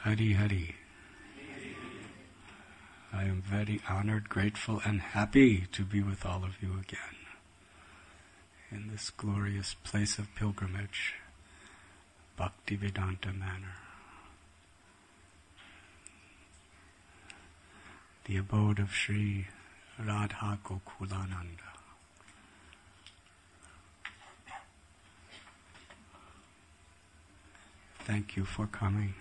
Hari Hari. I am very honored, grateful, and happy to be with all of you again in this glorious place of pilgrimage, Bhaktivedanta Manor, the abode of Sri Radha Gokulananda. Thank you for coming.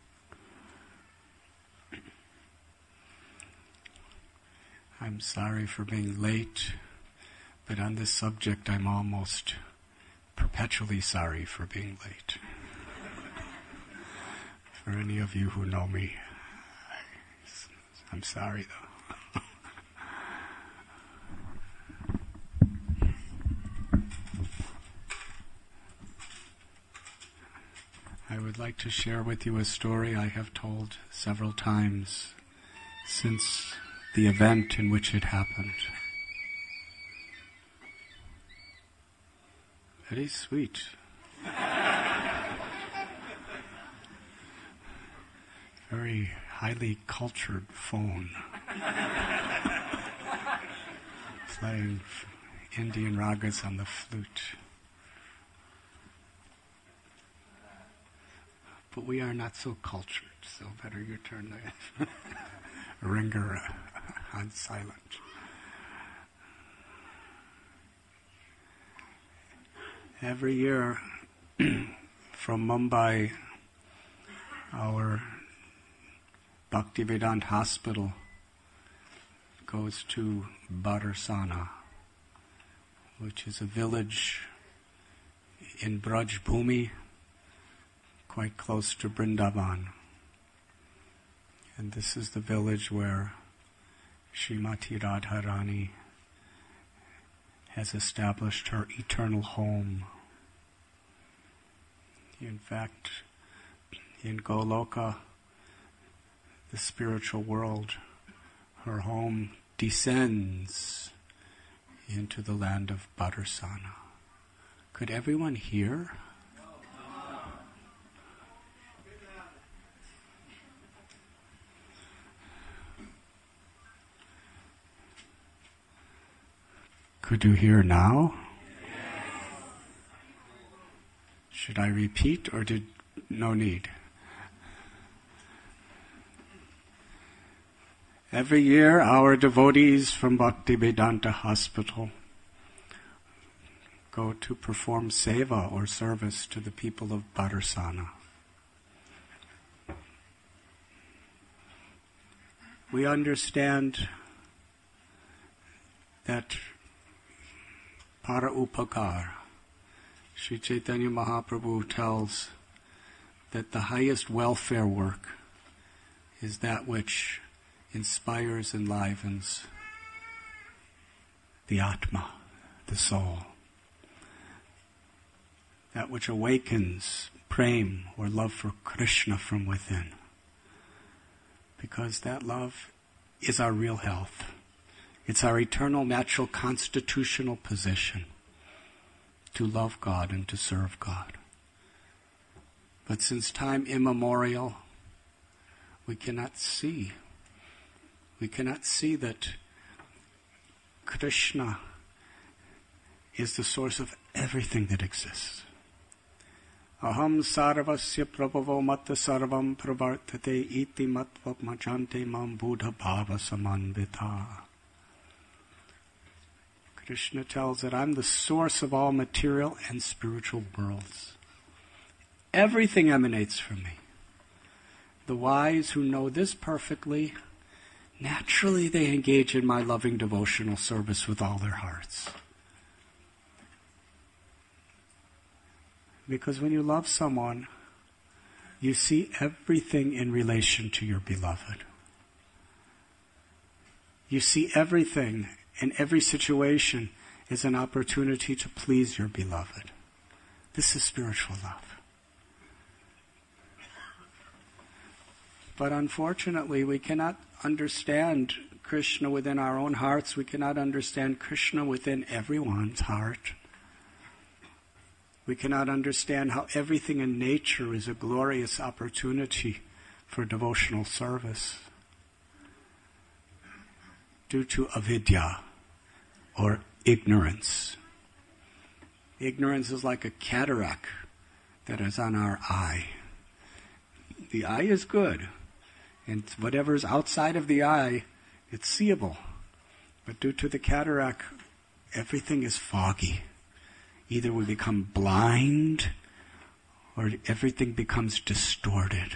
I'm sorry for being late, but on this subject I'm almost perpetually sorry for being late. For any of you who know me, I'm sorry though. I would like to share with you a story I have told several times since the event in which it happened. Very sweet. Very highly cultured phone. Playing Indian ragas on the flute. But we are not so cultured, so better you turn the ringer on silent. Every year from Mumbai, our Bhaktivedanta hospital goes to Bharsana, which is a village in Braj Bhumi, quite close to Vrindavan. And this is the village where Srimati Radharani has established her eternal home. In fact, in Goloka, the spiritual world, her home descends into the land of Bharsana. Could everyone hear? Could you hear now? Should I repeat or no need? Every year our devotees from Bhaktivedanta Hospital go to perform seva or service to the people of Bharsana. We understand that Para Upakar, Sri Chaitanya Mahaprabhu tells that the highest welfare work is that which inspires, enlivens the Atma, the soul. That which awakens prem or love for Krishna from within. Because that love is our real health. It's our eternal, natural, constitutional position to love God and to serve God. But since time immemorial, we cannot see that Krishna is the source of everything that exists. Aham sarvasya prabhavo matta sarvam pravartate iti matva majante mam buddha bhava samanvita. Krishna tells that I'm the source of all material and spiritual worlds. Everything emanates from me. The wise who know this perfectly, naturally they engage in my loving devotional service with all their hearts. Because when you love someone, you see everything in relation to your beloved. You see everything in every situation is an opportunity to please your beloved. This is spiritual love. But unfortunately, we cannot understand Krishna within our own hearts. We cannot understand Krishna within everyone's heart. We cannot understand how everything in nature is a glorious opportunity for devotional service due to avidya, or ignorance. Ignorance is like a cataract that is on our eye. The eye is good, and whatever is outside of the eye, it's seeable. But due to the cataract, everything is foggy. Either we become blind, or everything becomes distorted.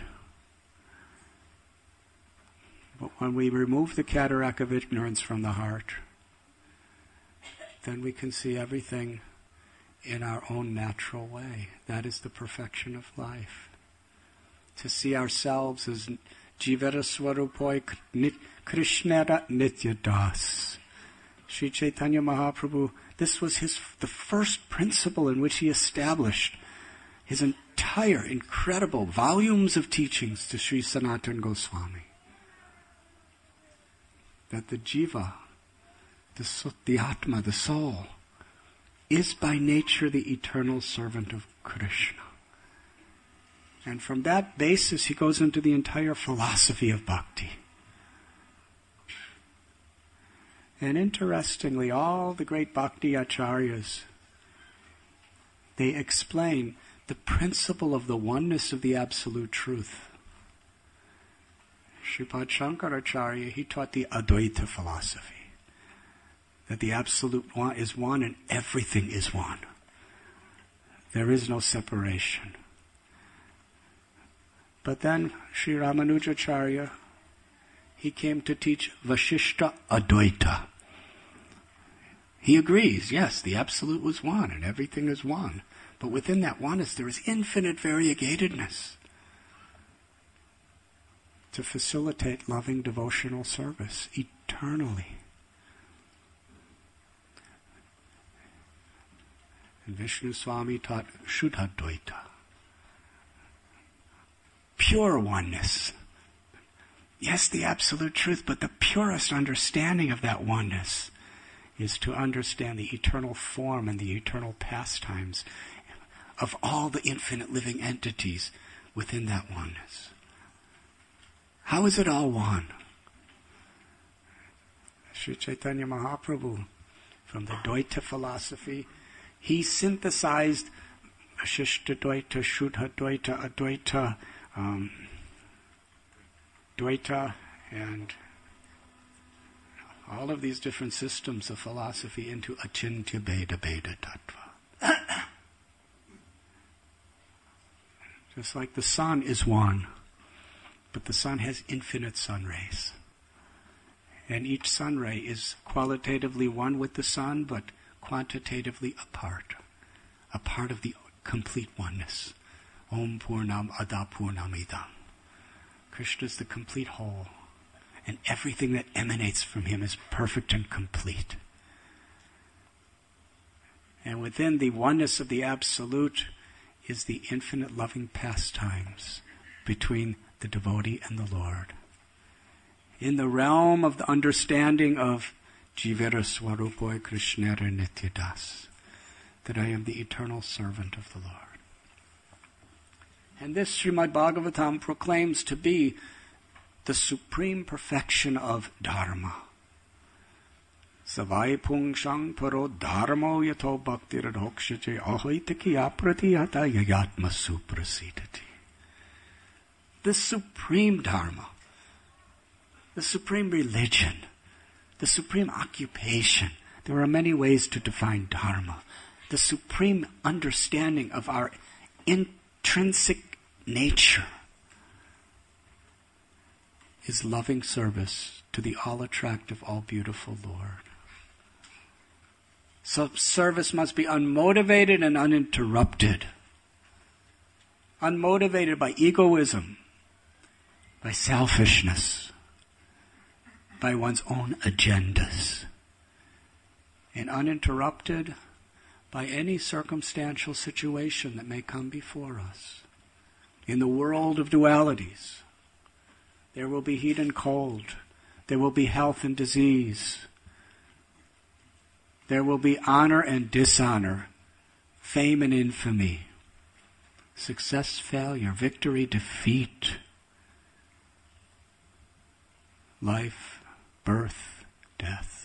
But when we remove the cataract of ignorance from the heart, then we can see everything in our own natural way. That is the perfection of life. To see ourselves as Jivara Swarupoi Krishnara Nityadas. Sri Chaitanya Mahaprabhu, this was the first principle in which he established his entire incredible volumes of teachings to Sri Sanatana Goswami. That the jiva, the atma, the soul, is by nature the eternal servant of Krishna. And from that basis he goes into the entire philosophy of bhakti. And interestingly, all the great bhakti acharyas, they explain the principle of the oneness of the absolute truth. Sripad Shankaracharya, he taught the Advaita philosophy. That the absolute one is one and everything is one. There is no separation. But then Sri Ramanujacharya, he came to teach Vasishta Advaita. He agrees, yes, the absolute was one and everything is one. But within that oneness there is infinite variegatedness to facilitate loving devotional service eternally. And Vishnu Swami taught Shuddhadvaita, pure oneness. Yes, the absolute truth, but the purest understanding of that oneness is to understand the eternal form and the eternal pastimes of all the infinite living entities within that oneness. How is it all one? Sri Chaitanya Mahaprabhu, from the Dvaita philosophy, he synthesized Vasishta Dvaita, Shuddha Dvaita, Advaita, Dvaita, and all of these different systems of philosophy into Achintya Bheda Bheda Tattva. Just like the sun is one, but the sun has infinite sun rays. And each sun ray is qualitatively one with the sun, but quantitatively a part of the complete oneness. Om Purnam Ada Purnam Idam. Krishna is the complete whole, and everything that emanates from him is perfect and complete. And within the oneness of the Absolute is the infinite loving pastimes between the devotee and the Lord. In the realm of the understanding of Jivara Swarupoi Krishnara Nityadas, that I am the eternal servant of the Lord. And this Srimad Bhagavatam proclaims to be the supreme perfection of Dharma. Savai pungshang paro dharmo yato bhaktir adhokshache ahoitaki apratiyata yayatma suprasidati. The supreme Dharma, the supreme religion, the supreme occupation. There are many ways to define Dharma. The supreme understanding of our intrinsic nature is loving service to the all-attractive, all-beautiful Lord. So service must be unmotivated and uninterrupted. Unmotivated by egoism, by selfishness, by one's own agendas, and uninterrupted by any circumstantial situation that may come before us. In the world of dualities, there will be heat and cold. There will be health and disease. There will be honor and dishonor, fame and infamy, success, failure, victory, defeat. life, birth, death.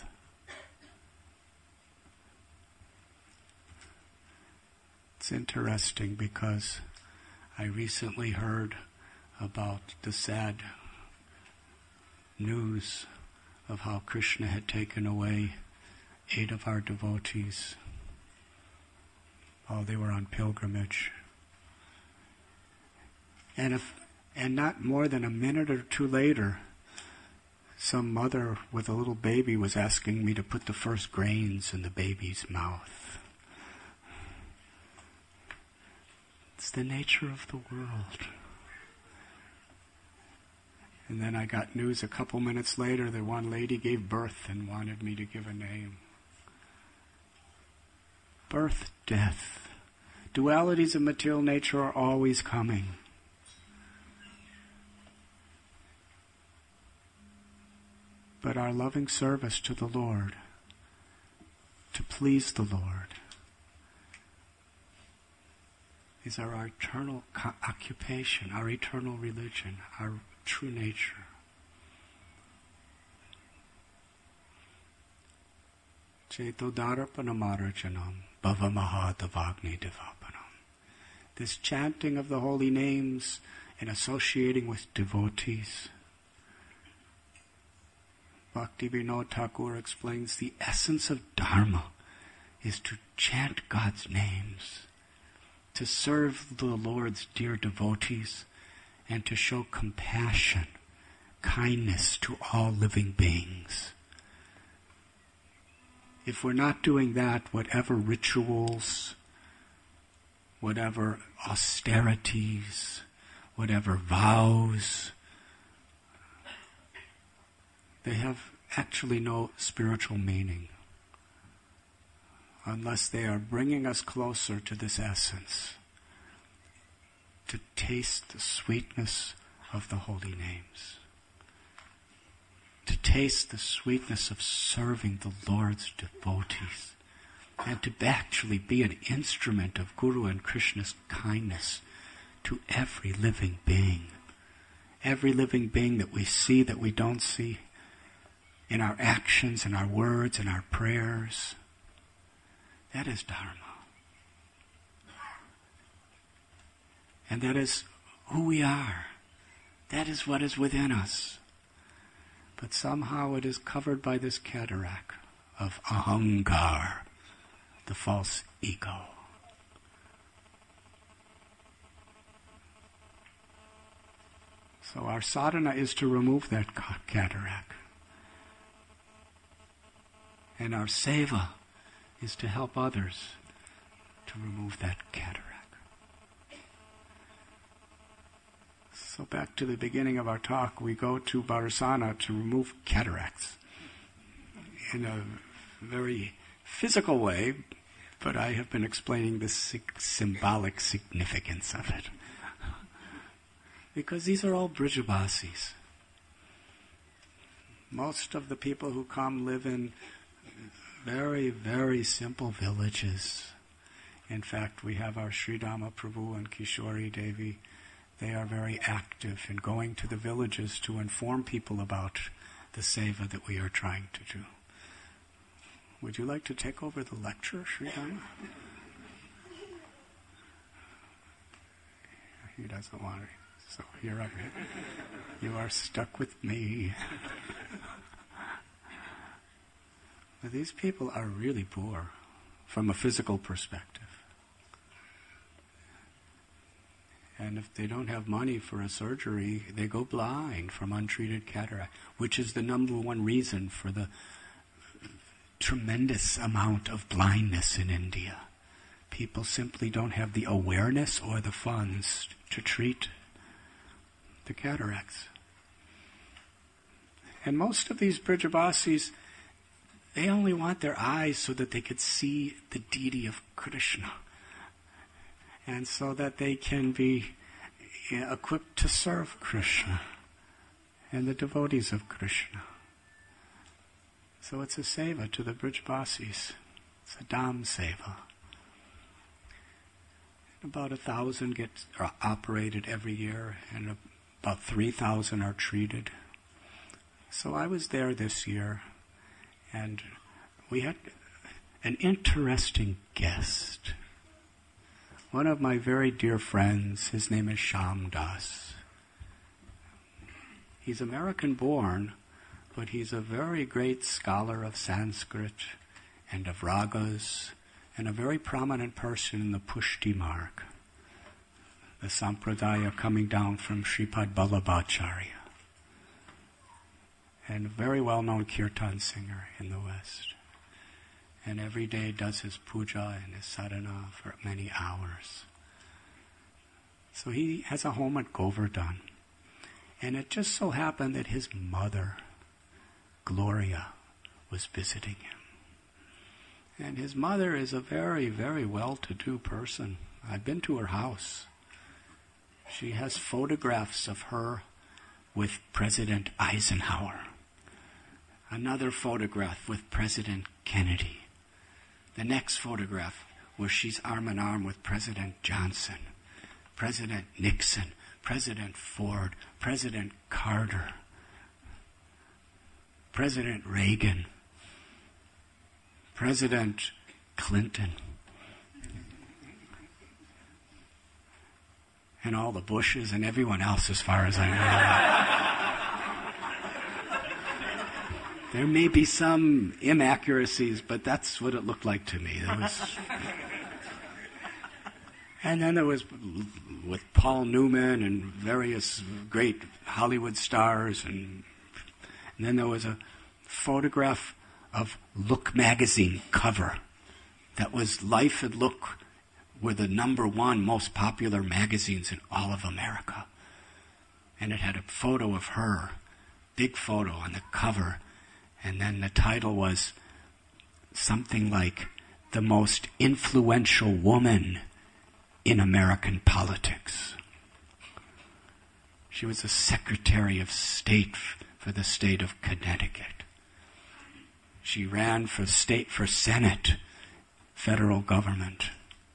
It's interesting because I recently heard about the sad news of how Krishna had taken away 8 of our devotees while they were on pilgrimage. And not more than a minute or two later, some mother with a little baby was asking me to put the first grains in the baby's mouth. It's the nature of the world. And then I got news a couple minutes later that one lady gave birth and wanted me to give a name. Birth, death. Dualities of material nature are always coming. But our loving service to the Lord, to please the Lord, is our eternal occupation, our eternal religion, our true nature. Cetodarapanamarjanam bhavamahadavagni devapanam. This chanting of the holy names and associating with devotees. Bhakti Vinod Thakur explains the essence of Dharma is to chant God's names, to serve the Lord's dear devotees, and to show compassion, kindness to all living beings. If we're not doing that, whatever rituals, whatever austerities, whatever vows, they have actually no spiritual meaning unless they are bringing us closer to this essence, to taste the sweetness of the holy names, to taste the sweetness of serving the Lord's devotees, and to actually be an instrument of Guru and Krishna's kindness to every living being. Every living being that we see, that we don't see, in our actions, in our words, in our prayers. That is Dharma. And that is who we are. That is what is within us. But somehow it is covered by this cataract of ahankar, the false ego. So our sadhana is to remove that cataract. And our seva is to help others to remove that cataract. So back to the beginning of our talk, we go to Varsana to remove cataracts in a very physical way, but I have been explaining the symbolic significance of it. Because these are all Brijabasis. Most of the people who come live in very, very simple villages. In fact, we have our Sridhama Prabhu and Kishori Devi. They are very active in going to the villages to inform people about the seva that we are trying to do. Would you like to take over the lecture, Sridhama? He doesn't want it. So here I am. You are stuck with me. These people are really poor from a physical perspective. And if they don't have money for a surgery, they go blind from untreated cataract, which is the number one reason for the tremendous amount of blindness in India. People simply don't have the awareness or the funds to treat the cataracts. And most of these Brijabasis, they only want their eyes so that they could see the deity of Krishna, and so that they can be equipped to serve Krishna and the devotees of Krishna. So it's a seva to the Brijabasis. It's a Dham seva. About 1,000 are operated every year, and about 3,000 are treated. So I was there this year, and we had an interesting guest. One of my very dear friends, his name is Shyam Das. He's American-born, but he's a very great scholar of Sanskrit and of ragas, and a very prominent person in the Pushti Marg, the sampradaya coming down from Sripad Vallabhacharya, and a very well-known kirtan singer in the West. And every day does his puja and his sadhana for many hours. So he has a home at Govardhan. And it just so happened that his mother, Gloria, was visiting him. And his mother is a very, very well-to-do person. I've been to her house. She has photographs of her with President Eisenhower. Another photograph with President Kennedy. The next photograph where she's arm in arm with President Johnson, President Nixon, President Ford, President Carter, President Reagan, President Clinton, and all the Bushes and everyone else as far as I know. There may be some inaccuracies, but that's what it looked like to me. And then there was with Paul Newman and various great Hollywood stars, and then there was a photograph of Look magazine cover. That was Life and Look were the number one most popular magazines in all of America. And it had a photo of her, big photo on the cover, and then the title was something like the most influential woman in American politics. She was the Secretary of State for the state of Connecticut. She ran for Senate, federal government.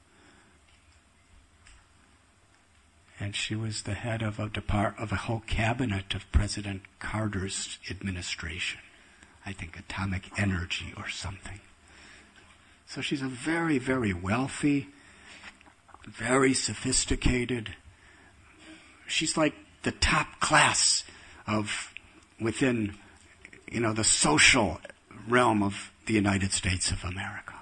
And she was the head of a whole cabinet of President Carter's administration. I think atomic energy or something. So she's a very, very wealthy, very sophisticated. She's like the top class of within, the social realm of the United States of America.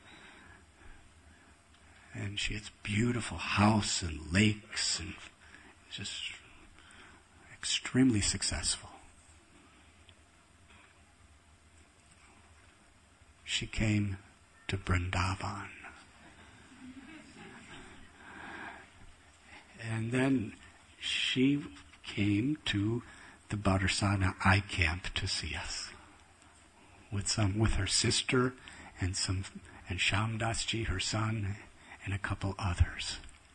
And she has beautiful house and lakes and just extremely successful. She came to Vrindavan. And then she came to the Barsana Eye Camp to see us with her sister and Shyam Dasji, her son, and a couple others.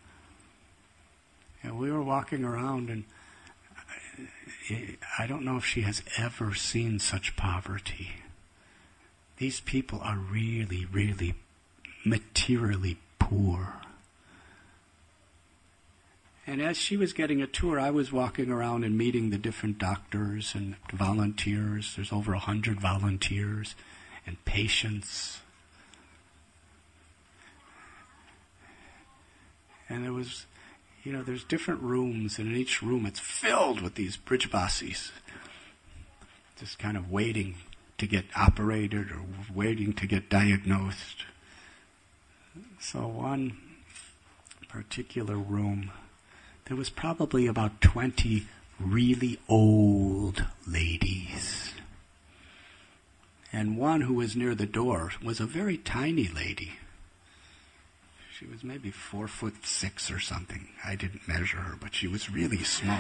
And we were walking around, and I don't know if she has ever seen such poverty. These people are really, really materially poor. And as she was getting a tour, I was walking around and meeting the different doctors and volunteers. There's over 100 volunteers and patients. And there was, there's different rooms, and in each room it's filled with these Brijbasis, just kind of waiting to get operated or waiting to get diagnosed. So one particular room, there was probably about 20 really old ladies. And one who was near the door was a very tiny lady. She was maybe 4'6" or something. I didn't measure her, but she was really small.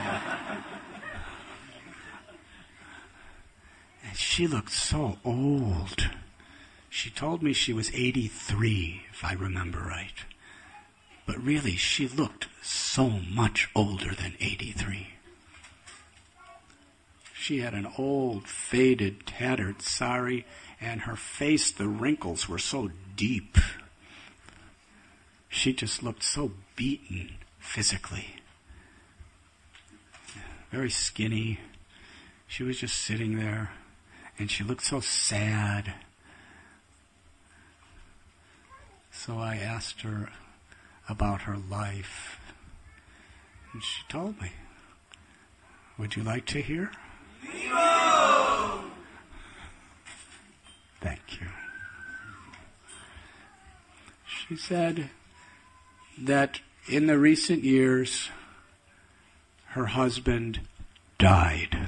And she looked so old. She told me she was 83, if I remember right. But really, she looked so much older than 83. She had an old, faded, tattered sari, and her face, the wrinkles were so deep. She just looked so beaten physically. Very skinny. She was just sitting there, and she looked so sad. So I asked her about her life, and she told me. Would you like to hear? Thank you. She said that in the recent years, her husband died.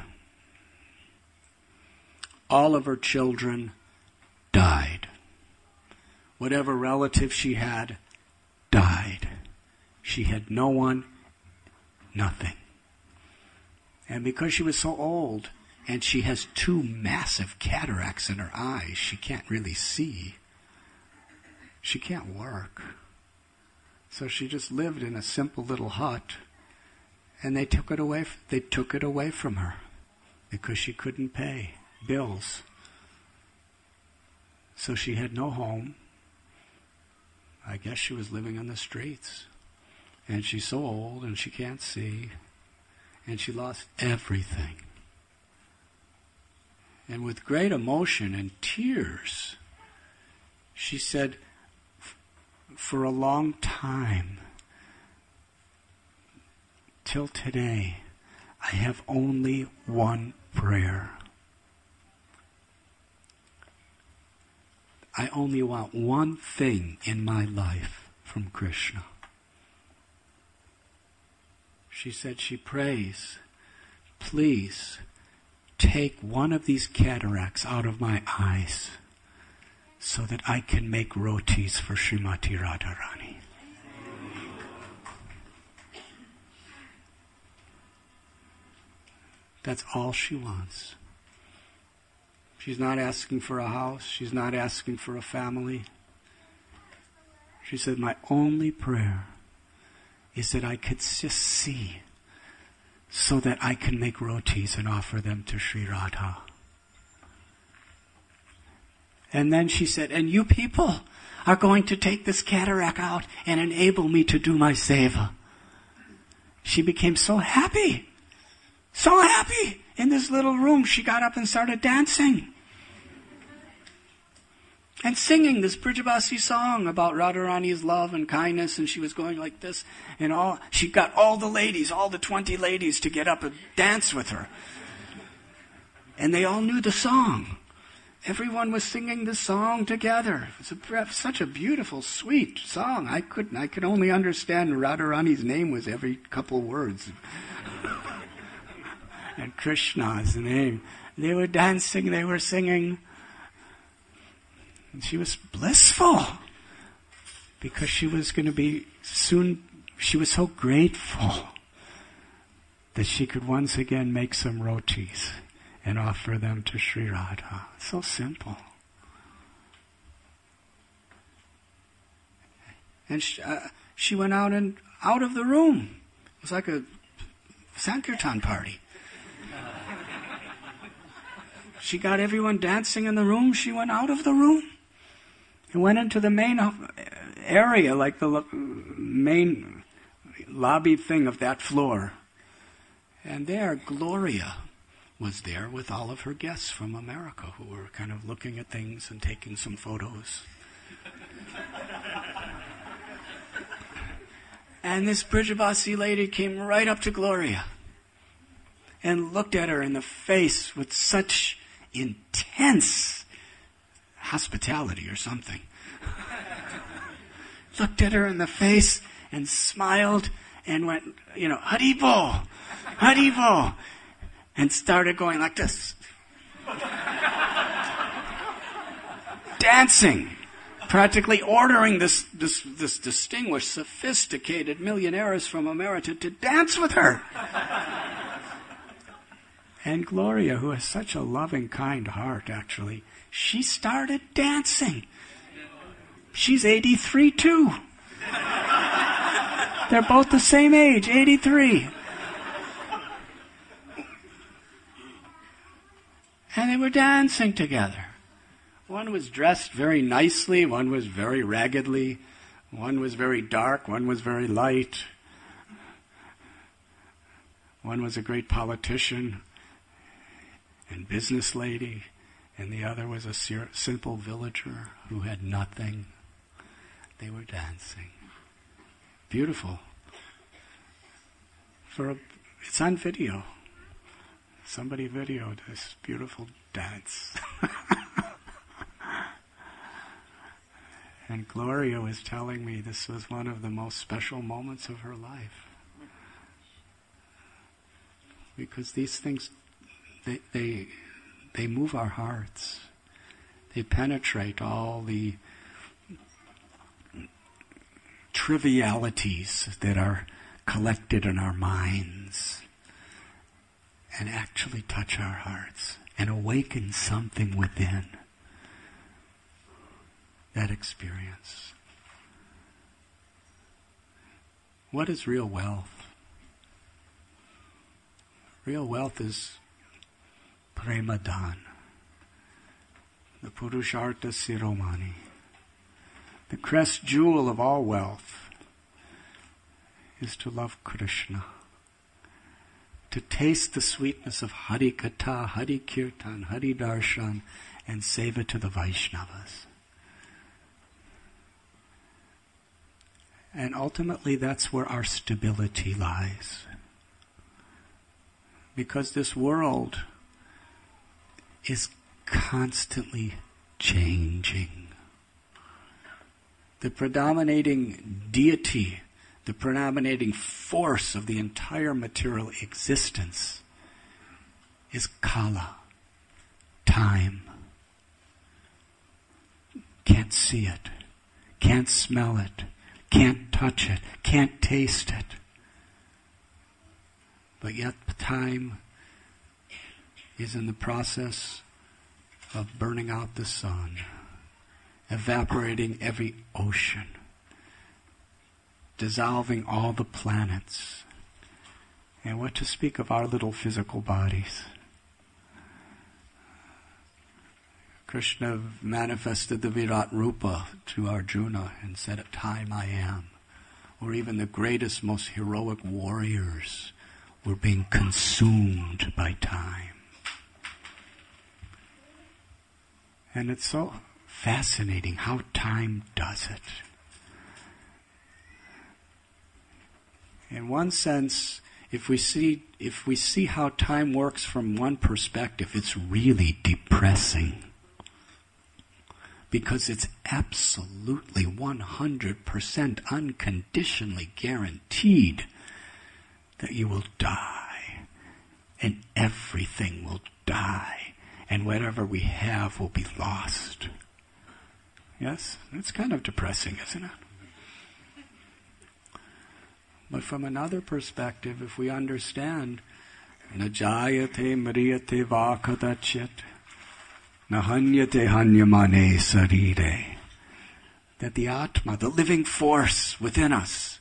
All of her children died. Whatever relative she had died. She had no one, nothing. And because she was so old, and she has 2 massive cataracts in her eyes, she can't really see. She can't work. So she just lived in a simple little hut, and they took it away from her because she couldn't pay bills. So she had no home. I guess she was living on the streets. And she's so old and she can't see. And she lost everything. And with great emotion and tears, she said, for a long time, till today, I have only one prayer. I only want one thing in my life from Krishna. She said she prays, please take one of these cataracts out of my eyes so that I can make rotis for Srimati Radharani. That's all she wants. She's not asking for a house. She's not asking for a family. She said, my only prayer is that I could just see so that I can make rotis and offer them to Sri Radha. And then she said, and you people are going to take this cataract out and enable me to do my seva. She became so happy. So happy. In this little room, she got up and started dancing. And singing this Brijavasi song about Radharani's love and kindness, and she was going like this, and she got all the ladies, all the 20 ladies to get up and dance with her. And they all knew the song. Everyone was singing the song together. It's such a beautiful, sweet song. I could only understand Radharani's name was every couple words. And Krishna's name. They were dancing, they were singing. And she was blissful because she was going to be soon, she was so grateful that she could once again make some rotis and offer them to Sri Radha. So simple. And she went out of the room. It was like a Sankirtan party. She got everyone dancing in the room. She went out of the room and went into the main area, like the main lobby thing of that floor. And there, Gloria was there with all of her guests from America who were kind of looking at things and taking some photos. And this Brijavasi lady came right up to Gloria and looked at her in the face with such intense hospitality or something. Looked at her in the face and smiled and went, Haribo, Haribo, and started going like this. Dancing, practically ordering this distinguished, sophisticated millionaires from America to dance with her. And Gloria, who has such a loving, kind heart, actually, she started dancing. She's 83 too. They're both the same age, 83. And they were dancing together. One was dressed very nicely, one was very raggedly, one was very dark, one was very light. One was a great politician. and business lady, and the other was a simple villager who had nothing. They were dancing. Beautiful. It's on video. Somebody videoed this beautiful dance. And Gloria was telling me this was one of the most special moments of her life. Because these things, they move our hearts. They penetrate all the trivialities that are collected in our minds and actually touch our hearts and awaken something within that experience. What is real wealth? Real wealth is Premadan, the Purushartha Siromani. The crest jewel of all wealth is to love Krishna, to taste the sweetness of Hari Katha, Hari Kirtan, Hari Darshan, and seva to the Vaishnavas. And ultimately that's where our stability lies. Because this world is constantly changing. The predominating deity, the predominating force of the entire material existence is Kala, time. Can't see it, can't smell it, can't touch it, can't taste it. But yet time is in the process of burning out the sun, evaporating every ocean, dissolving all the planets. And what to speak of our little physical bodies? Krishna manifested the Virat Rupa to Arjuna and said, "At time I am." Or even the greatest, most heroic warriors were being consumed by time. And it's so fascinating how time does it. In one sense, if we see how time works from one perspective, it's really depressing. Because it's absolutely 100% unconditionally guaranteed that you will die, and everything will die, and whatever we have will be lost. Yes? It's kind of depressing, isn't it? But from another perspective, if we understand, na jayate mariyate va kadachit, na hanyate hanyamane sarire, that the Atma, the living force within us,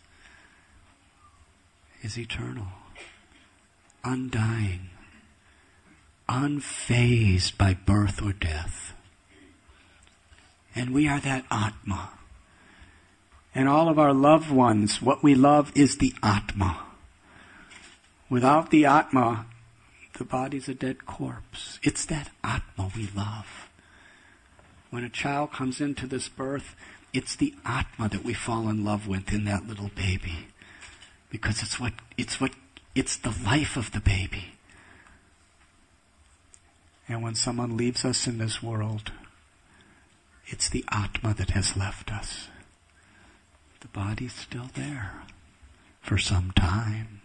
is eternal, undying, unfazed by birth or death. And we are that Atma. And all of our loved ones, what we love is the Atma. Without the Atma, the body's a dead corpse. It's that Atma we love. When a child comes into this birth, it's the Atma that we fall in love with in that little baby. Because it's the life of the baby. And when someone leaves us in this world, it's the Atma that has left us. The body's still there for some time.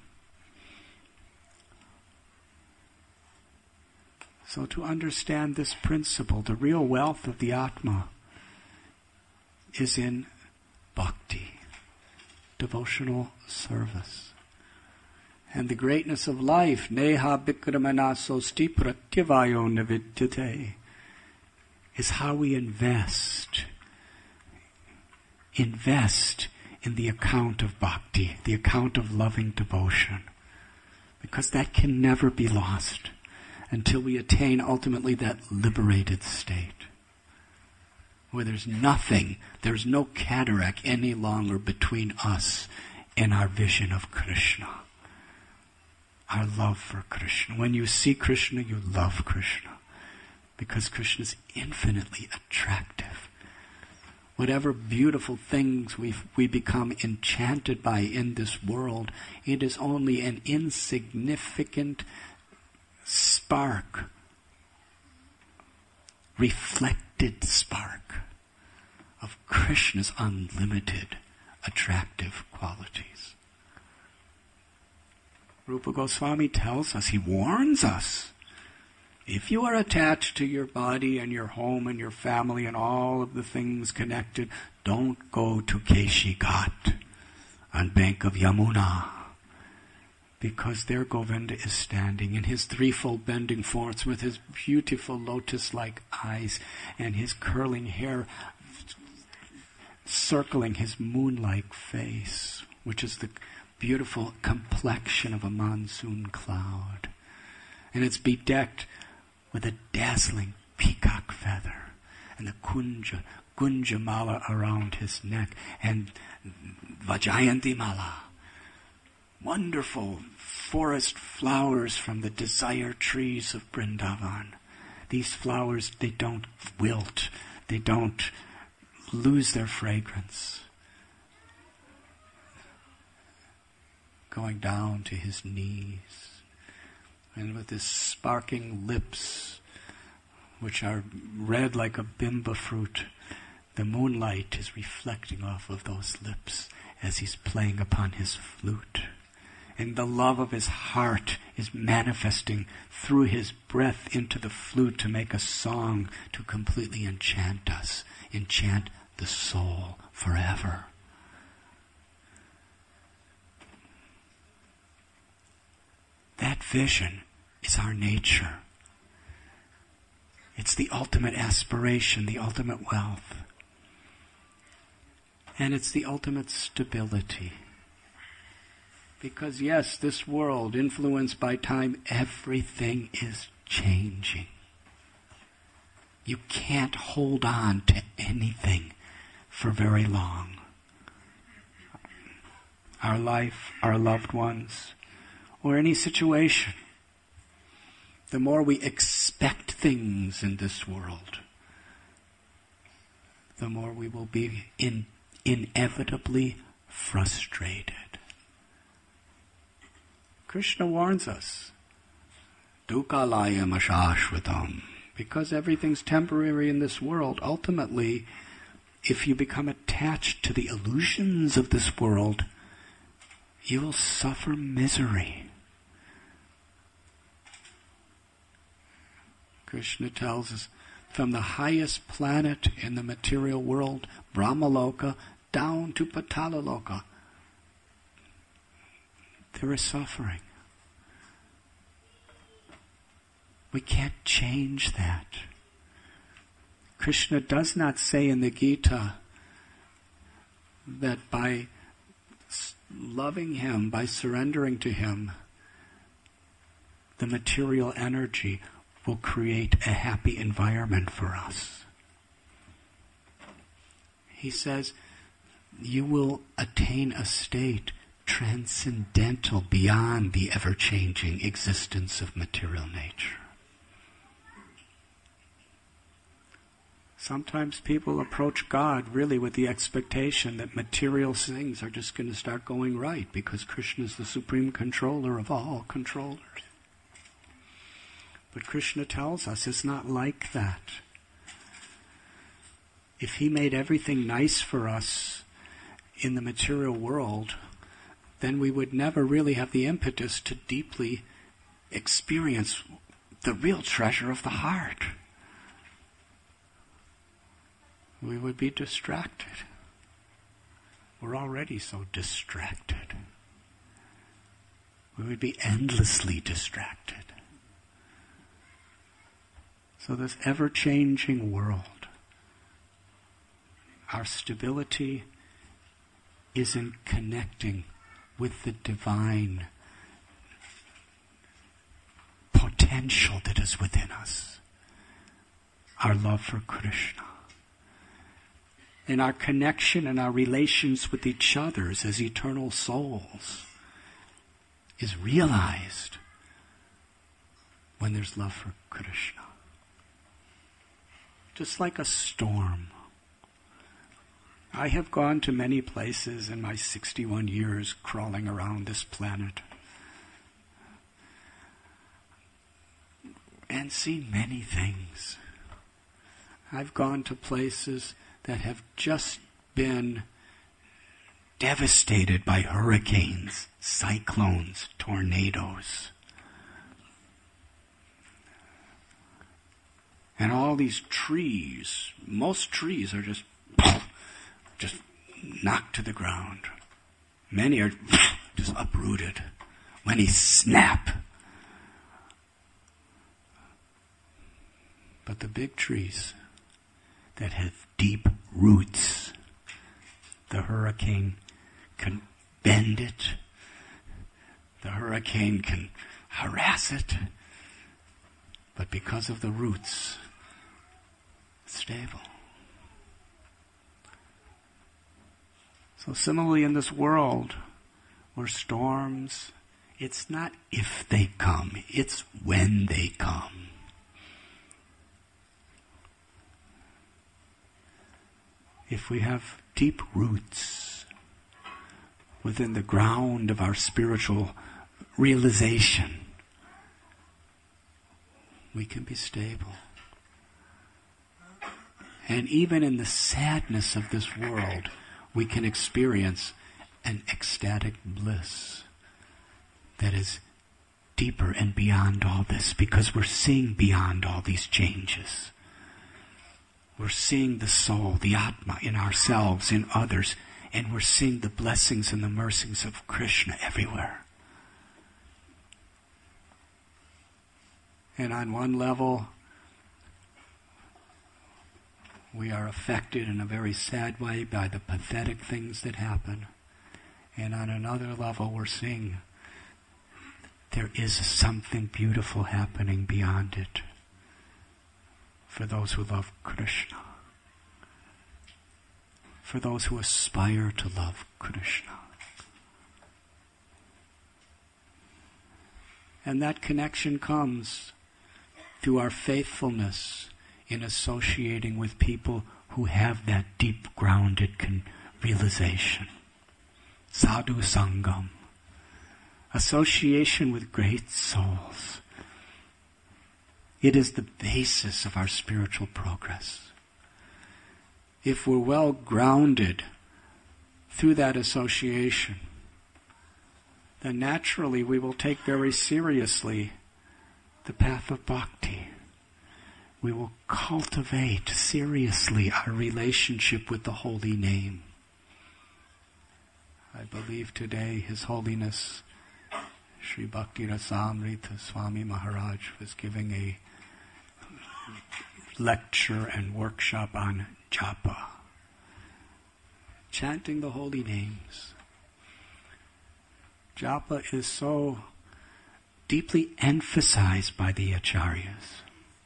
So to understand this principle, the real wealth of the Atma is in bhakti, devotional service. And the greatness of life, neha bikramanasosti pratyavayo navidyate, is how we invest in the account of bhakti, the account of loving devotion. Because that can never be lost until we attain ultimately that liberated state. Where there's nothing, there's no cataract any longer between us and our vision of Krishna. our love for Krishna. When you see Krishna, you love Krishna, because Krishna is infinitely attractive. Whatever beautiful things we become enchanted by in this world, it is only an insignificant spark, reflected spark of Krishna's unlimited attractive qualities. Rupa Goswami tells us, he warns us, if you are attached to your body and your home and your family and all of the things connected, don't go to Keshi Ghat on bank of Yamuna, because there Govinda is standing in his threefold bending forms with his beautiful lotus-like eyes and his curling hair circling his moon-like face, which is the beautiful complexion of a monsoon cloud. And it's bedecked with a dazzling peacock feather and the Gunja mala around his neck and Vajayanti mala. Wonderful forest flowers from the desire trees of Vrindavan. These flowers, they don't wilt. They don't lose their fragrance. Going down to his knees. And with his sparkling lips, which are red like a bimba fruit, the moonlight is reflecting off of those lips as he's playing upon his flute. And the love of his heart is manifesting through his breath into the flute to make a song to completely enchant us, enchant the soul forever. That vision is our nature. It's the ultimate aspiration, the ultimate wealth. And it's the ultimate stability. Because yes, this world, influenced by time, everything is changing. You can't hold on to anything for very long. Our life, our loved ones, or any situation. The more we expect things in this world, the more we will be inevitably frustrated. Krishna warns us, Dukkhalayam ashashvatam, because everything's temporary in this world. Ultimately, if you become attached to the illusions of this world, you will suffer misery. Krishna tells us, from the highest planet in the material world, Brahmaloka, down to Patalaloka, there is suffering. We can't change that. Krishna does not say in the Gita that by loving him, by surrendering to him, the material energy will create a happy environment for us. He says, you will attain a state transcendental beyond the ever-changing existence of material nature. Sometimes people approach God really with the expectation that material things are just going to start going right because Krishna is the supreme controller of all controllers. But Krishna tells us it's not like that. If he made everything nice for us in the material world, then we would never really have the impetus to deeply experience the real treasure of the heart. We would be distracted. We're already so distracted. We would be endlessly distracted. So this ever-changing world, our stability is in connecting with the divine potential that is within us. Our love for Krishna. And our connection and our relations with each other as eternal souls is realized when there's love for Krishna. Just like a storm. I have gone to many places in my 61 years crawling around this planet and seen many things. I've gone to places that have just been devastated by hurricanes, cyclones, tornadoes. And all these trees, most trees are just knocked to the ground. Many are just uprooted. Many snap. But the big trees that have deep roots, the hurricane can bend it. The hurricane can harass it. But because of the roots, it's stable. So similarly in this world, where storms, it's not if they come, it's when they come. If we have deep roots within the ground of our spiritual realization, we can be stable. And even in the sadness of this world, we can experience an ecstatic bliss that is deeper and beyond all this, because we're seeing beyond all these changes. We're seeing the soul, the Atma in ourselves, in others, and we're seeing the blessings and the mercies of Krishna everywhere. And on one level, we are affected in a very sad way by the pathetic things that happen. And on another level, we're seeing there is something beautiful happening beyond it for those who love Krishna, for those who aspire to love Krishna. And that connection comes through our faithfulness in associating with people who have that deep-grounded realization. Sadhu Sangam. Association with great souls. It is the basis of our spiritual progress. If we're well grounded through that association, then naturally we will take very seriously the path of bhakti. We will cultivate seriously our relationship with the holy name. I believe today His Holiness Sri Bhakti Rasamrita Swami Maharaj was giving a lecture and workshop on japa, chanting the holy names. Japa is so deeply emphasized by the acharyas.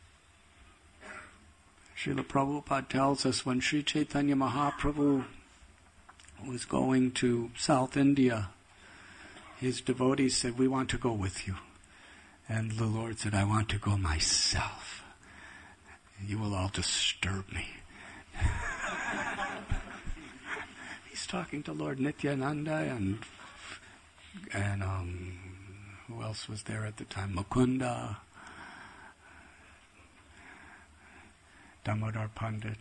Srila Prabhupada tells us when Sri Chaitanya Mahaprabhu was going to South India, his devotees said, "We want to go with you." And the Lord said, "I want to go myself. You will all disturb me." He's talking to Lord Nityananda and who else was there at the time? Mukunda, Damodar Pandit.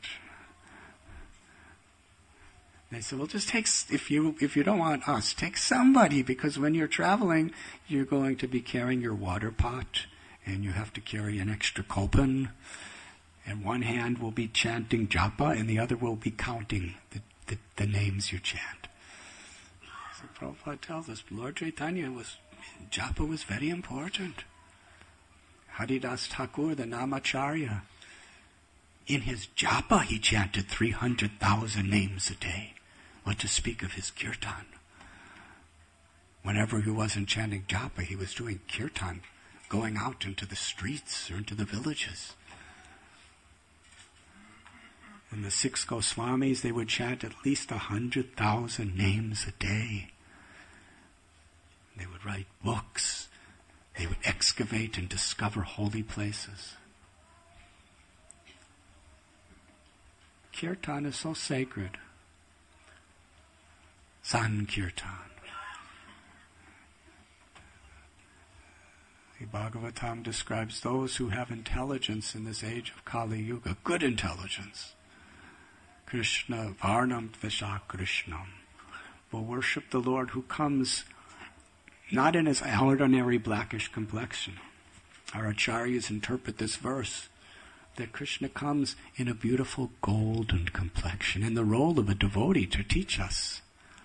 They said, "Well, just take, if you don't want us, take somebody, because when you're traveling, you're going to be carrying your water pot, and you have to carry an extra kopan, and one hand will be chanting japa, and the other will be counting the names you chant." So Prabhupada tells us, Lord Chaitanya japa was very important. Haridas Thakur, the Namacharya, in his japa he chanted 300,000 names a day. What to speak of his kirtan? Whenever he wasn't chanting japa, he was doing kirtan, going out into the streets or into the villages. And the 6 Goswamis, they would chant at least 100,000 names a day. They would write books. They would excavate and discover holy places. Kirtan is so sacred. Sankirtan. The Bhagavatam describes those who have intelligence in this age of Kali Yuga, good intelligence. Krishna, Varnam Tvesha Krishnam, will worship the Lord who comes not in his ordinary blackish complexion. Our acharyas interpret this verse that Krishna comes in a beautiful golden complexion, in the role of a devotee to teach us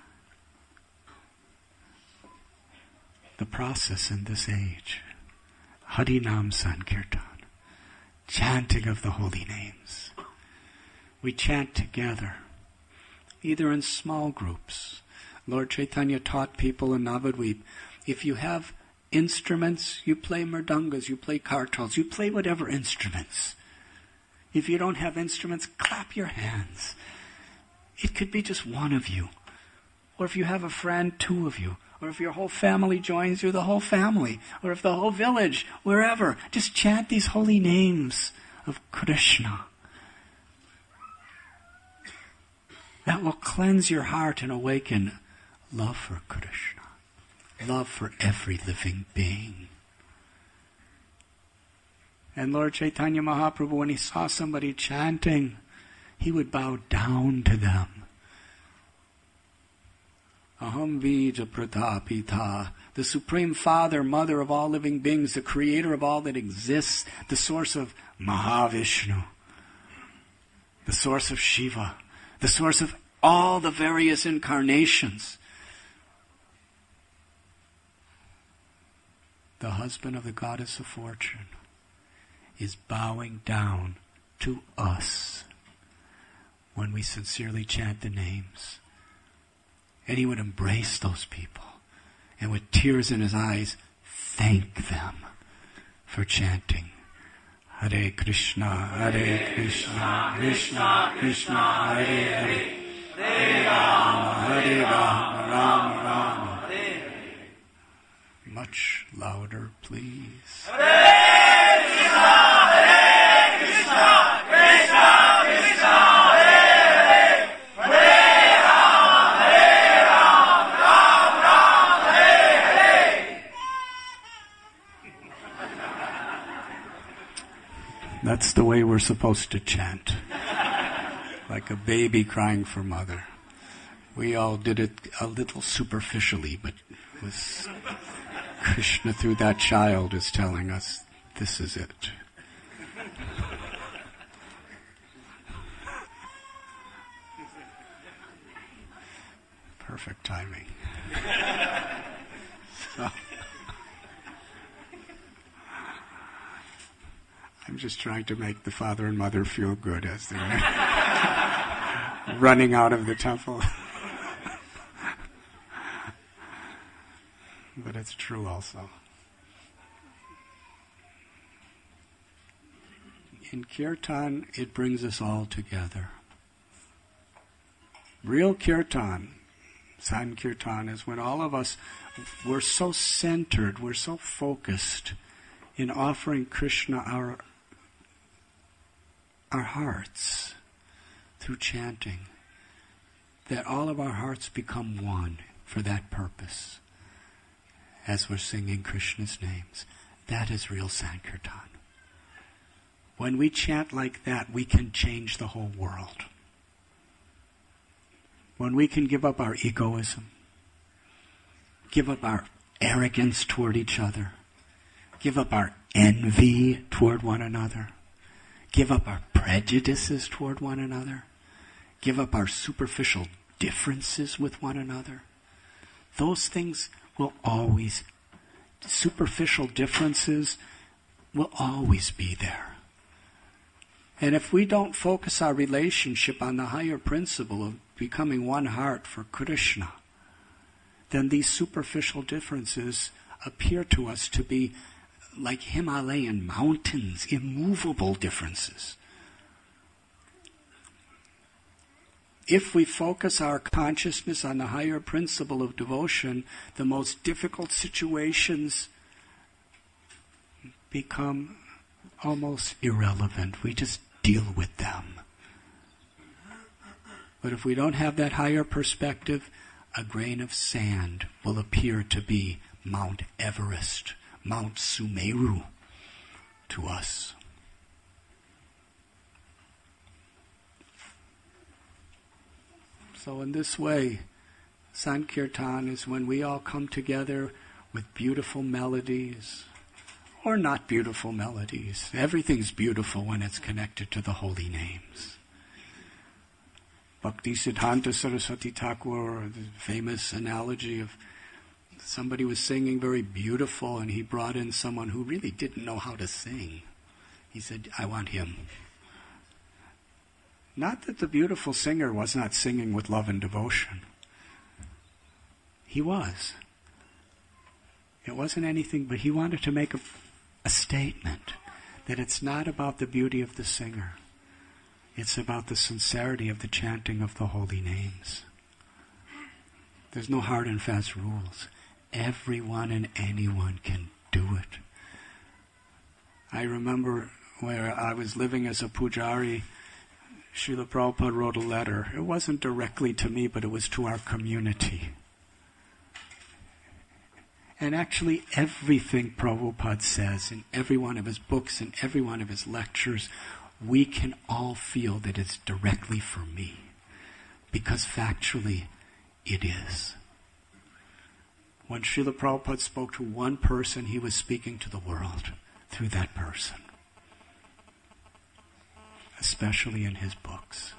the process in this age. Harinam Sankirtan, chanting of the holy names. We chant together, either in small groups. Lord Chaitanya taught people in Navadvip, if you have instruments, you play mridangas, you play kartals, you play whatever instruments. If you don't have instruments, clap your hands. It could be just one of you. Or if you have a friend, two of you. Or if your whole family joins you, the whole family. Or if the whole village, wherever. Just chant these holy names of Krishna. That will cleanse your heart and awaken love for Krishna. Love for every living being. And Lord Chaitanya Mahaprabhu, when he saw somebody chanting, he would bow down to them. Aham Vija Pratapita, the Supreme Father, Mother of all living beings, the Creator of all that exists, the source of Mahavishnu, the source of Shiva, the source of all the various incarnations. The husband of the goddess of fortune is bowing down to us when we sincerely chant the names. And he would embrace those people and with tears in his eyes thank them for chanting Hare Krishna, Krishna Krishna, Hare Hare, Hare Rama, Rama Rama, Hare Hare. Much louder, please. Hare Krishna, Krishna Krishna, Hare Hare, Hare Rama, Rama, Hare Hare. That's the way we're supposed to chant. Like a baby crying for mother. We all did it a little superficially, but it was Krishna through that child is telling us, this is it. Perfect timing. So, I'm just trying to make the father and mother feel good as they're running out of the temple. But it's true also. In Kirtan, it brings us all together. Real Kirtan, Sankirtan, is when all of us, we're so centered, we're so focused in offering Krishna our hearts through chanting, that all of our hearts become one for that purpose. As we're singing Krishna's names, that is real Sankirtan. When we chant like that, we can change the whole world. When we can give up our egoism, give up our arrogance toward each other, give up our envy toward one another, give up our prejudices toward one another, give up our superficial differences with one another, those things will always, superficial differences will always be there. And if we don't focus our relationship on the higher principle of becoming one heart for Krishna, then these superficial differences appear to us to be like Himalayan mountains, immovable differences. if we focus our consciousness on the higher principle of devotion, the most difficult situations become almost irrelevant. We just deal with them. But if we don't have that higher perspective, a grain of sand will appear to be Mount Everest, Mount Sumeru to us. So in this way, Sankirtan is when we all come together with beautiful melodies, or not beautiful melodies. Everything's beautiful when it's connected to the holy names. Bhaktisiddhanta Saraswati Thakur, the famous analogy of somebody was singing very beautiful and he brought in someone who really didn't know how to sing. He said, I want him. Not that the beautiful singer was not singing with love and devotion. He was. It wasn't anything, but he wanted to make a statement that it's not about the beauty of the singer. It's about the sincerity of the chanting of the holy names. There's no hard and fast rules. Everyone and anyone can do it. I remember where I was living as a pujari, Srila Prabhupada wrote a letter. It wasn't directly to me, but it was to our community. And actually everything Prabhupada says in every one of his books and every one of his lectures, we can all feel that it's directly for me. Because factually, it is. When Srila Prabhupada spoke to one person, he was speaking to the world through that person. Especially in his books.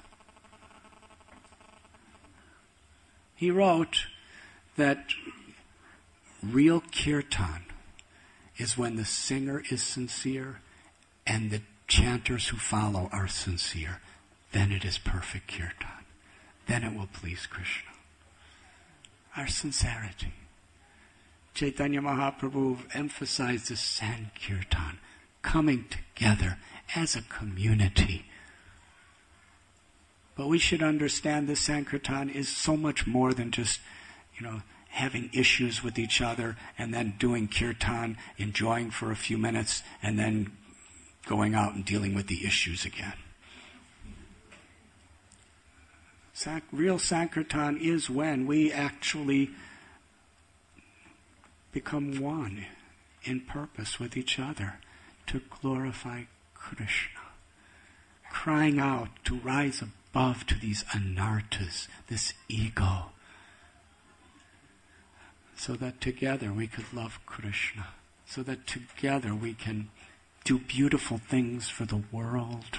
He wrote that real kirtan is when the singer is sincere and the chanters who follow are sincere. Then it is perfect kirtan. Then it will please Krishna. Our sincerity. Chaitanya Mahaprabhu emphasized the Sankirtan, coming together as a community. But we should understand the Sankirtan is so much more than just, having issues with each other and then doing kirtan, enjoying for a few minutes, and then going out and dealing with the issues again. Real Sankirtan is when we actually become one in purpose with each other to glorify Krishna. Crying out to rise above to these anarthas, this ego, so that together we could love Krishna, so that together we can do beautiful things for the world,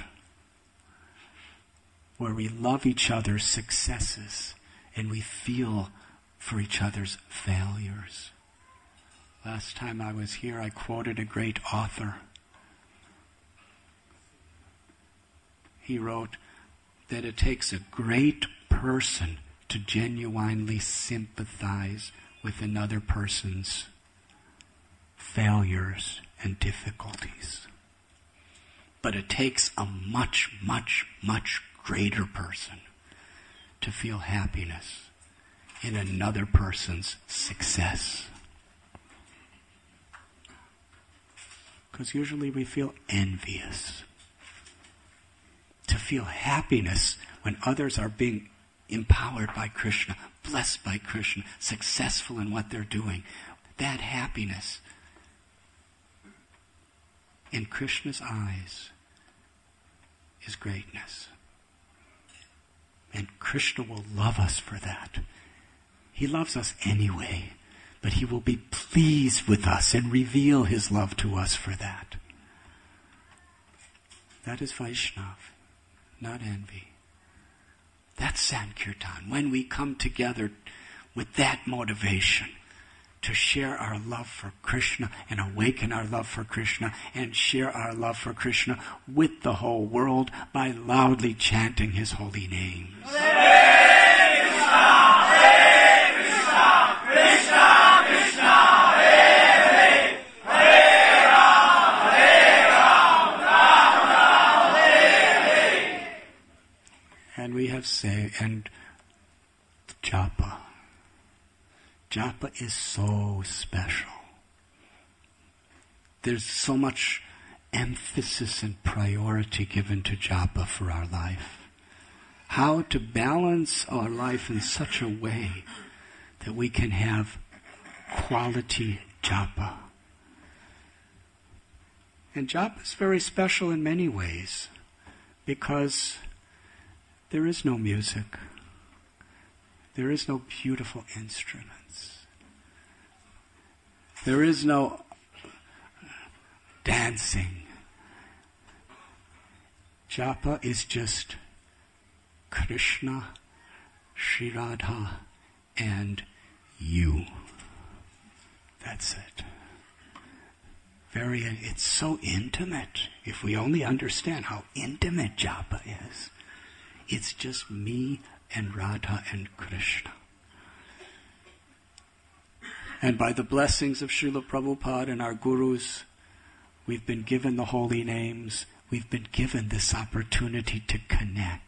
where we love each other's successes and we feel for each other's failures. Last time I was here, I quoted a great author. He wrote that it takes a great person to genuinely sympathize with another person's failures and difficulties. But it takes a much, much, much greater person to feel happiness in another person's success. Because usually we feel envious. To feel happiness when others are being empowered by Krishna, blessed by Krishna, successful in what they're doing. That happiness, in Krishna's eyes, is greatness. And Krishna will love us for that. He loves us anyway, but he will be pleased with us and reveal his love to us for that. That is Vaishnav, not envy. That's Sankirtan, when we come together with that motivation to share our love for Krishna and awaken our love for Krishna and share our love for Krishna with the whole world by loudly chanting his holy names. Hare Krishna, Krishna Krishna, Hare Hare, Hare Ram, Ram Ram, Hare Hare. And we have and japa. Japa is so special. There's so much emphasis and priority given to japa for our life. How to balance our life in such a way that we can have quality japa. And japa is very special in many ways because there is no music. There is no beautiful instruments. There is no dancing. Japa is just Krishna, Sri Radha, and that's it. It's so intimate. If we only understand how intimate japa is, it's just me and Radha and Krishna. And by the blessings of Srila Prabhupada and our gurus, we've been given the holy names. We've been given this opportunity to connect.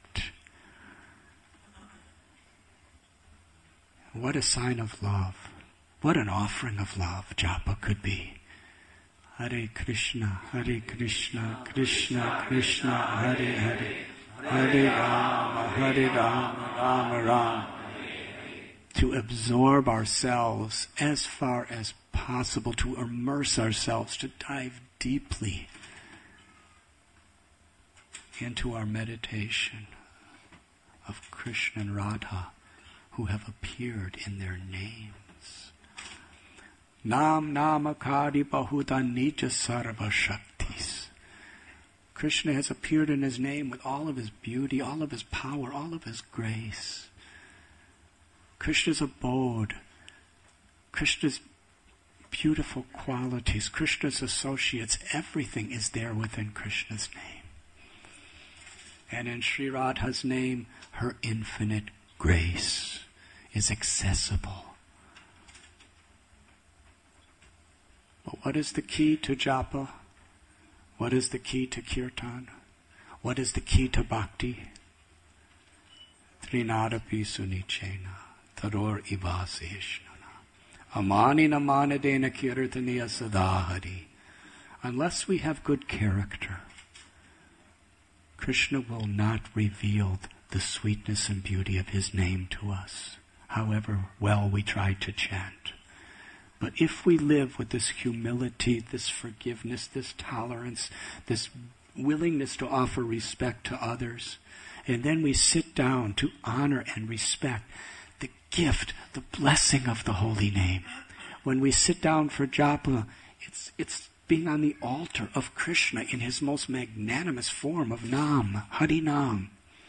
What a sign of love. What an offering of love japa could be. Hare Krishna, Krishna Krishna, Hare Hare, Hare Rama, Rama Rama. To absorb ourselves as far as possible, to immerse ourselves, to dive deeply into our meditation of Krishna and Radha, who have appeared in their names. Nam Namakadi Bahuta Nija Sarva Shaktis. Krishna has appeared in his name with all of his beauty, all of his power, all of his grace. Krishna's abode, Krishna's beautiful qualities, Krishna's associates, everything is there within Krishna's name. And in Sri Radha's name, her infinite grace is accessible. But what is the key to japa? What is the key to kirtan? What is the key to bhakti? Trinadapi sunichena, tador ivaseshnana, amani namanadena kirtaniya sadahari. Unless we have good character, Krishna will not reveal the sweetness and beauty of his name to us, however well we try to chant. But if we live with this humility, this forgiveness, this tolerance, this willingness to offer respect to others, and then we sit down to honor and respect the gift, the blessing of the holy name. When we sit down for japa, it's being on the altar of Krishna in his most magnanimous form of Nam, Hari Nam.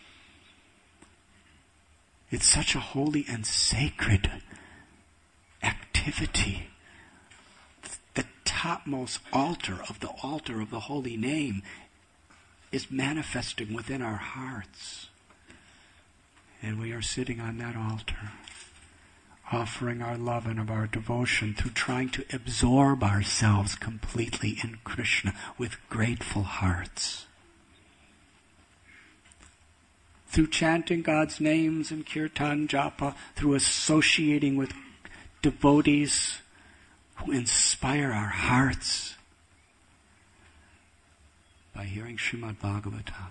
It's such a holy and sacred activity. The topmost altar of the holy name is manifesting within our hearts. And we are sitting on that altar, offering our love and of our devotion through trying to absorb ourselves completely in Krishna with grateful hearts. Through chanting God's names in kirtan japa, through associating with devotees who inspire our hearts, by hearing Srimad Bhagavatam.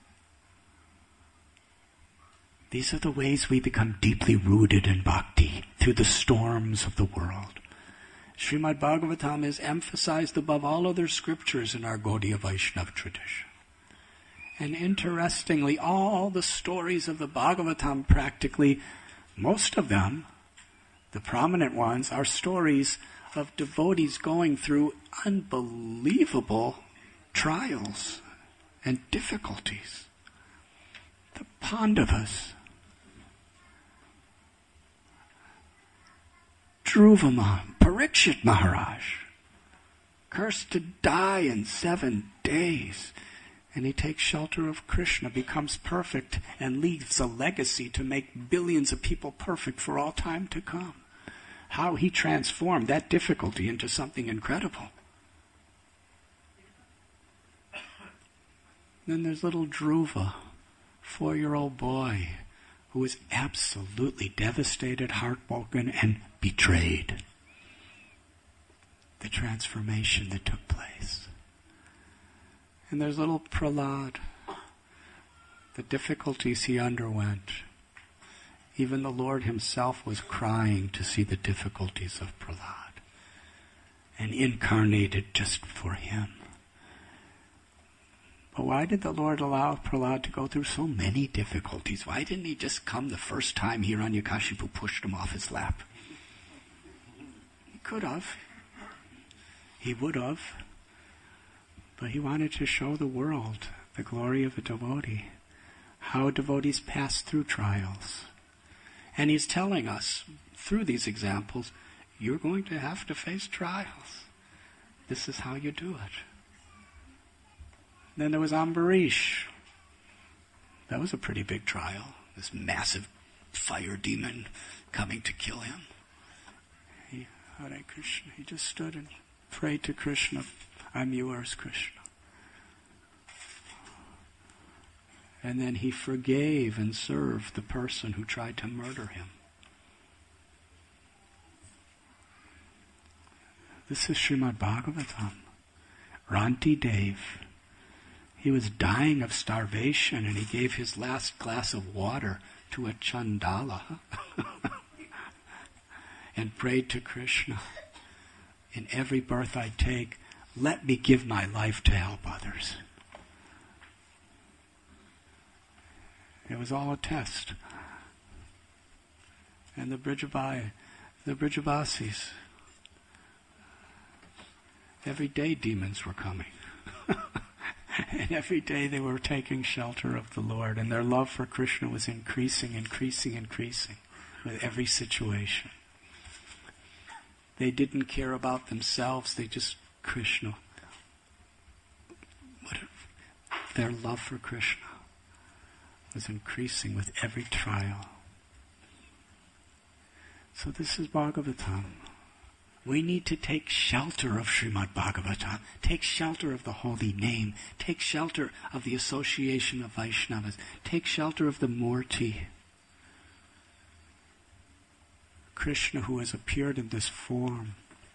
These are the ways we become deeply rooted in bhakti through the storms of the world. Srimad Bhagavatam is emphasized above all other scriptures in our Gaudiya Vaishnava tradition. And interestingly, all the stories of the Bhagavatam, practically, most of them, the prominent ones, are stories of devotees going through unbelievable trials and difficulties. The Pandavas, Dhruva, Parikshit Maharaj, cursed to die in 7 days. And he takes shelter of Krishna, becomes perfect, and leaves a legacy to make billions of people perfect for all time to come. How he transformed that difficulty into something incredible. Then there's little Dhruva, 4-year-old boy who was absolutely devastated, heartbroken, and betrayed. The transformation that took place. And there's little Prahlad, the difficulties he underwent. Even the Lord himself was crying to see the difficulties of Prahlad and incarnated just for him. But why did the Lord allow Prahlad to go through so many difficulties? Why didn't he just come the first time Hiranyakashipu pushed him off his lap? He could have. He would have. But he wanted to show the world the glory of a devotee, how devotees pass through trials. And he's telling us, through these examples, you're going to have to face trials. This is how you do it. Then there was Ambarish. That was a pretty big trial. This massive fire demon coming to kill him. Hare Krishna. He just stood and prayed to Krishna, I'm yours, Krishna. And then he forgave and served the person who tried to murder him. This is Srimad Bhagavatam. Ranti Dev. He was dying of starvation and he gave his last glass of water to a Chandala and prayed to Krishna, in every birth I take, let me give my life to help others. It was all a test. And the Brijavasis, every day demons were coming. And every day they were taking shelter of the Lord, and their love for Krishna was increasing with every situation. They didn't care about themselves, they just, Krishna. Their love for Krishna was increasing with every trial. So this is Bhagavatam. We need to take shelter of Srimad Bhagavatam, take shelter of the holy name, take shelter of the association of Vaishnavas, take shelter of the Murti. Krishna, who has appeared in this form.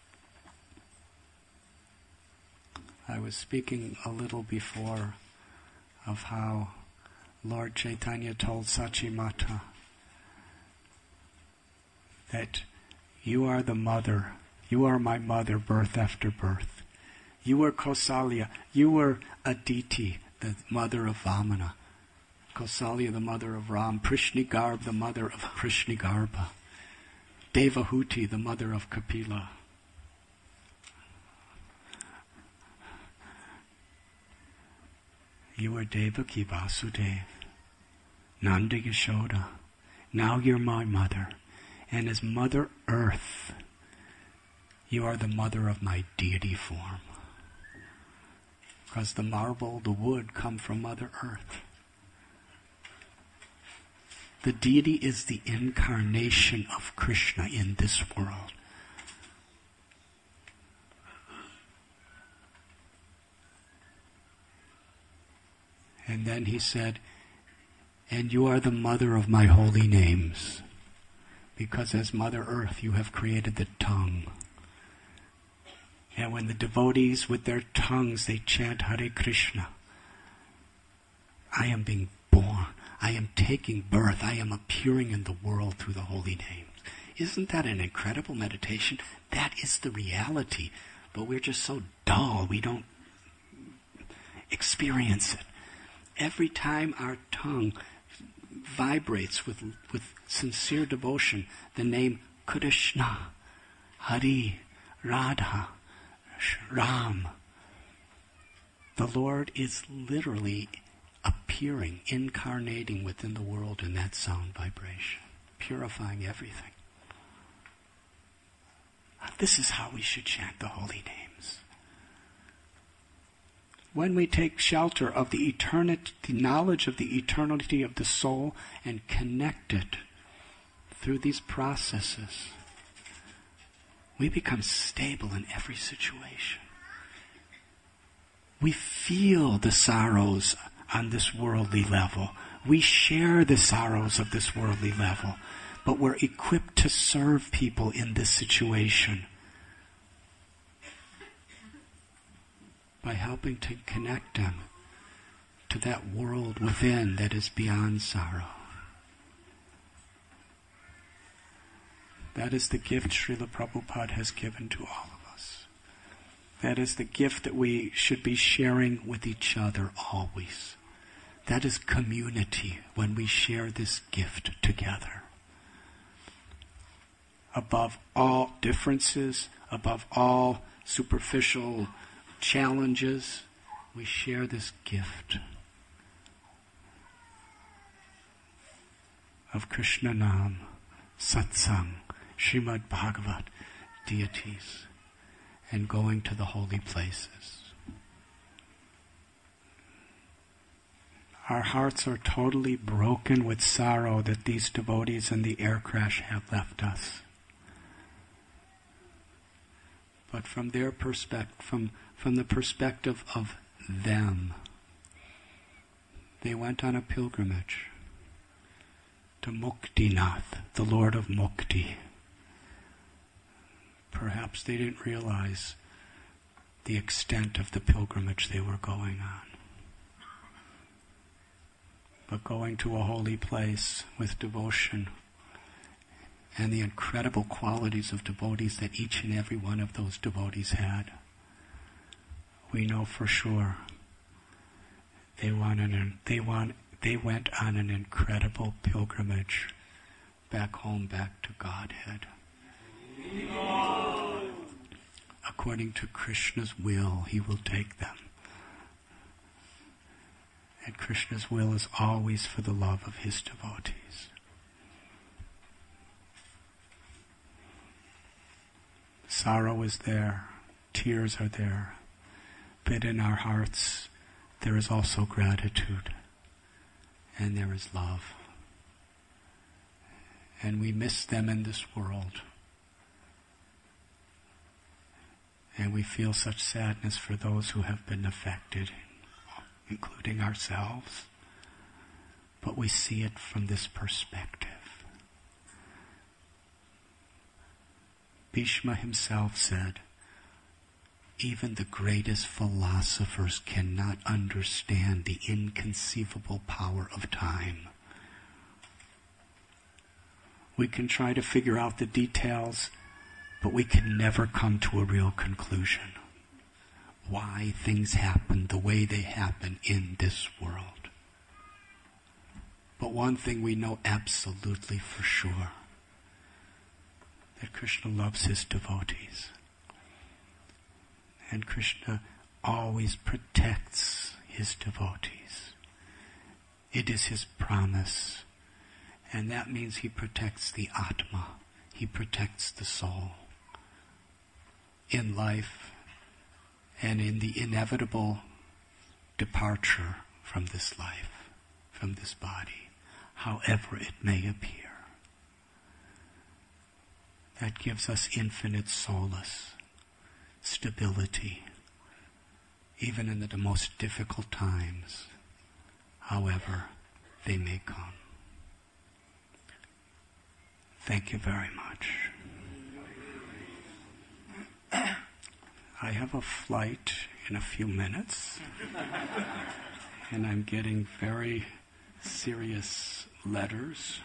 I was speaking a little before of how Lord Chaitanya told Sachi Mata that you are the mother. You are my mother, birth after birth. You were Kausalya. You were Aditi, the mother of Vamana. Kausalya, the mother of Ram. Prishnigarb, the mother of Prishnigarbha. Devahuti, the mother of Kapila. You were Devaki Vasudev, Nanda Yashoda. Now you're my mother. And as Mother Earth, you are the mother of my deity form. Because the marble, the wood come from Mother Earth. The deity is the incarnation of Krishna in this world. And then he said, and you are the mother of my holy names, because as Mother Earth you have created the tongue. And when the devotees with their tongues they chant Hare Krishna, I am being born, I am taking birth, I am appearing in the world through the holy names. Isn't that an incredible meditation? That is the reality, but we're just so dull, we don't experience it. Every time our tongue vibrates with sincere devotion, the name Krishna, Hari, Radha, Ram, the Lord is literally appearing, incarnating within the world in that sound vibration, purifying everything. This is how we should chant the holy names. When we take shelter of the eternity, the knowledge of the eternity of the soul, and connect it through these processes, we become stable in every situation. We feel the sorrows on this worldly level. We share the sorrows of this worldly level, but we're equipped to serve people in this situation by helping to connect them to that world within that is beyond sorrow. That is the gift Srila Prabhupada has given to all of us. That is the gift that we should be sharing with each other always. That is community, when we share this gift together. Above all differences, above all superficial challenges, we share this gift of Krishna Nam, Satsang, Srimad Bhagavat, deities, and going to the holy places. Our hearts are totally broken with sorrow that these devotees in the air crash have left us. But from their perspective, from the perspective of them, they went on a pilgrimage to Muktinath, the Lord of Mukti. Perhaps they didn't realize the extent of the pilgrimage they were going on. But going to a holy place with devotion and the incredible qualities of devotees that each and every one of those devotees had, we know for sure they went on an incredible pilgrimage back home, back to Godhead. According to Krishna's will, he will take them. And Krishna's will is always for the love of his devotees. Sorrow is there, tears are there, but in our hearts there is also gratitude, and there is love. And we miss them in this world. And we feel such sadness for those who have been affected, including ourselves. But we see it from this perspective. Bhishma himself said, even the greatest philosophers cannot understand the inconceivable power of time. We can try to figure out the details, but we can never come to a real conclusion. Why things happen the way they happen in this world. But one thing we know absolutely for sure, that Krishna loves his devotees. And Krishna always protects his devotees. It is his promise. And that means he protects the Atma. He protects the soul. In life and in the inevitable departure from this life, from this body, however it may appear. That gives us infinite solace, stability, even in the most difficult times, however they may come. Thank you very much. I have a flight in a few minutes, and I'm getting very serious letters.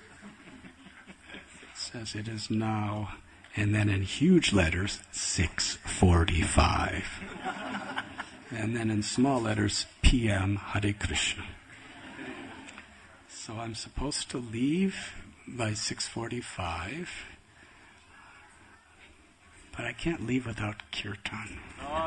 It says it is now, and then in huge letters, 6:45. And then in small letters, PM Hare Krishna. So I'm supposed to leave by 6:45. But I can't leave without kirtan.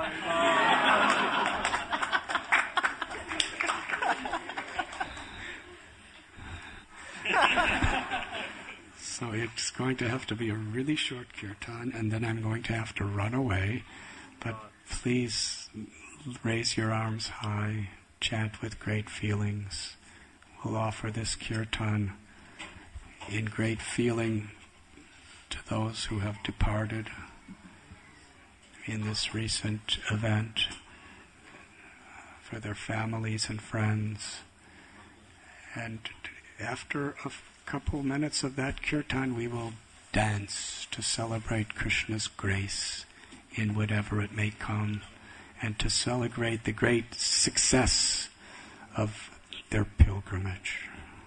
So it's going to have to be a really short kirtan, and then I'm going to have to run away. But please raise your arms high, chant with great feelings. We'll offer this kirtan in great feeling to those who have departed in this recent event, for their families and friends, And after a couple minutes of that kirtan, we will dance to celebrate Krishna's grace in whatever it may come, and to celebrate the great success of their pilgrimage.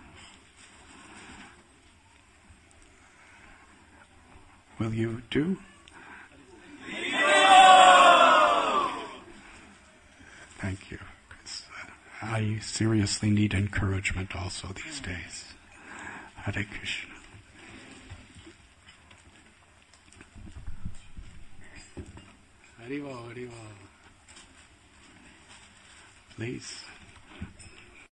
Will you do? Thank you. 'Cause I seriously need encouragement also these days. Hare Krishna. Haribo, Haribo. Please.